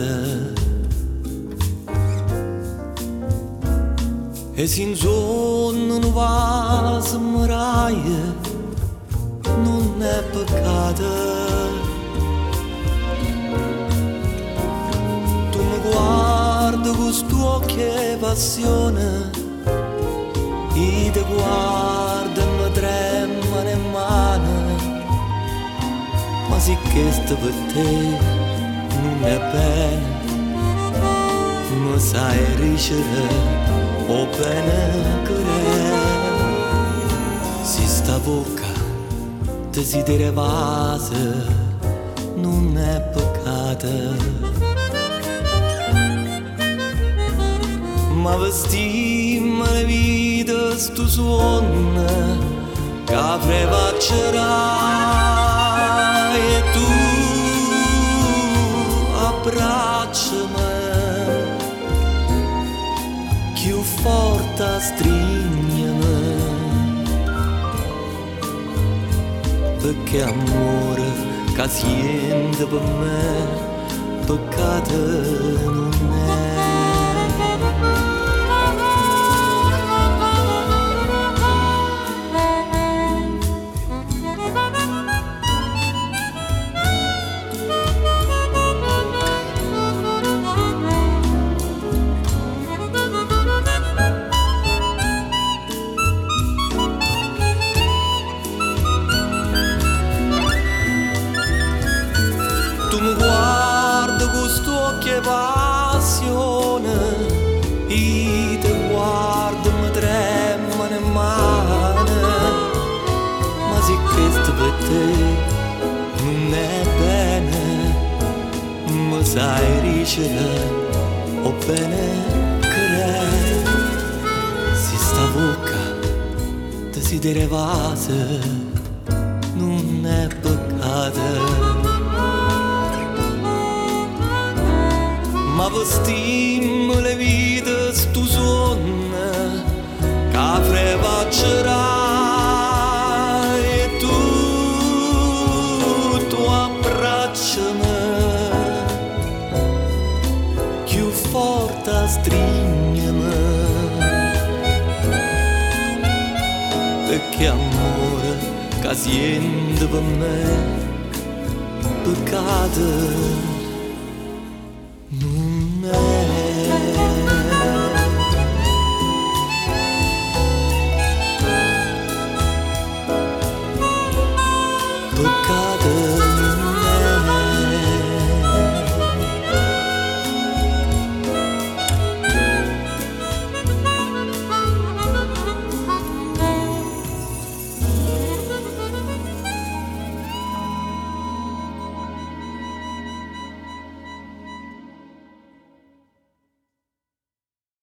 E sin giorno non va a muraie, non è peccato. Tu mi guardi con questo occhio e passione, e ti guardi e mi tremano le mani, ma sì che sto per te non è bene, mi sai ricevere. O bene che si sta bocca desidera vase non è peccato, ma vestimmo le vite sto suono che frevaccerai e tu abbracciami più forte strignami, perché amore che siente per me peccato non è. Tu mi guardi con questo occhio e passione, e ti guardi e mi tremano le mani, ma se questo per te non è bene, mi sai ricevere, o bene che si sta bocca desidera vase non è peccato. Ma vestimmo le vite stu sonno che frevaccerai e tu abbracciami più forte strignami, perché amore che siente per me peccato non è. Peccato